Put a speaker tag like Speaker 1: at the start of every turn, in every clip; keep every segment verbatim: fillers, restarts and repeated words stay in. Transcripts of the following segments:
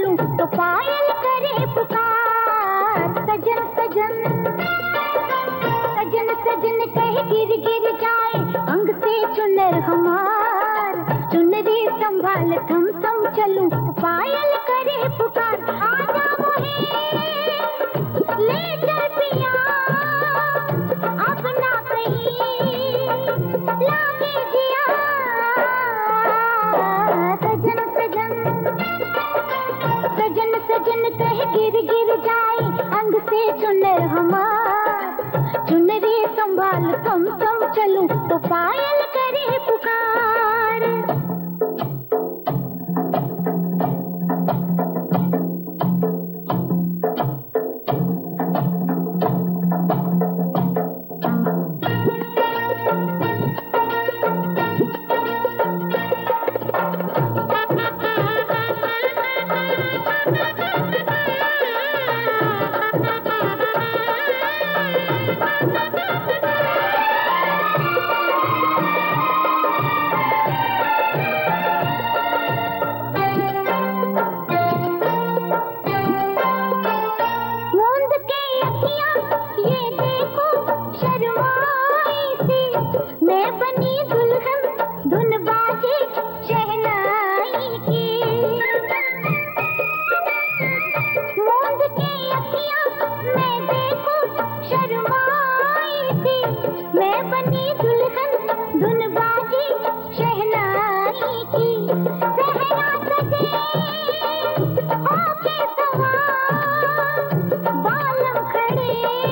Speaker 1: चलूं तो पायल करे पुकार। सजन सजन सजन सजन कहे गिर गिर जाए अंग से चुनर हमार। चुनरी संभाल थम थम चलूं पायल करे पुकार। आजा मोहे ले चल पिया अब ना कहीं लागे जिया। सजन सजन सजन सजन कहे गिर गिर जाए अंग से चुनर हमार। चुनरी संभाल थम थम चलूं तो पायल करे पुकार। मैं बनी दुल्हन धुन बाजे शहनाई की। मूंद के अखियां मैं देखो शर्माई थी। मैं बनी दुल्हन धुन बाजे शहनाई की। सहरा सजे होके सवार बालम खड़े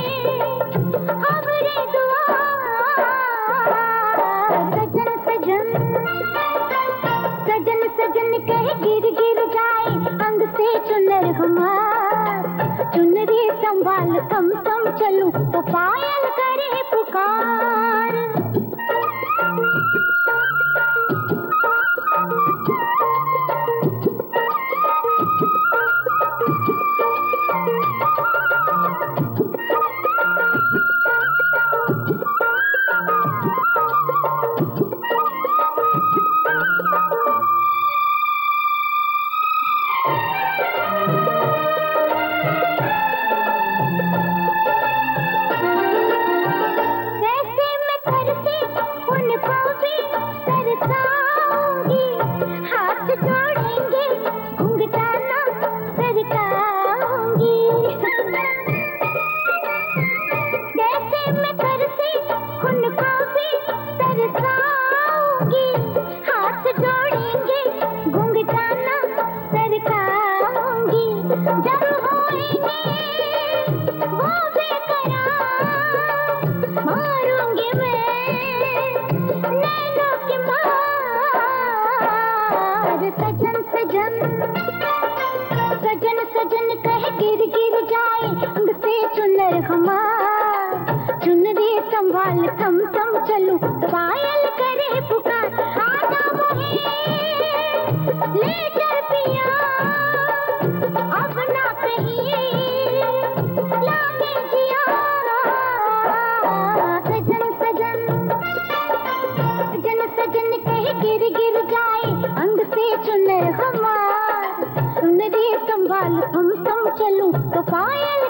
Speaker 1: हमरे दुआर। सजन सजन सजन सजन कहे गिर गिर जाए अंग से चुनर हमार। चुनरी संभाल थम थम चलूं तो पायल करे पुकार। हाथ जोड़ेंगे घुंघटा ना सरकाऊंगी। जैसे मैं तरसी उनको भी तरसाऊंगी। हाथ जोड़ेंगे घुंघटा ना सरकाऊंगी। जब होएंगे वो बेकरार मारूंगी मैं नैनों की मार। सजन सजन सजन सजन कहे गिर गिर जाए अंग से चुनर हमार। चुनरी संभाल थम थम चलूं पायल करे पुकार। आजा मोहे ले चल पिया अब ना कहीं लागे जिया। सजन सजन सजन सजन कहे गिर गिर जाए अंग से चुनर हमार। चुनरी संभाल हम तुम चलूं तो पायल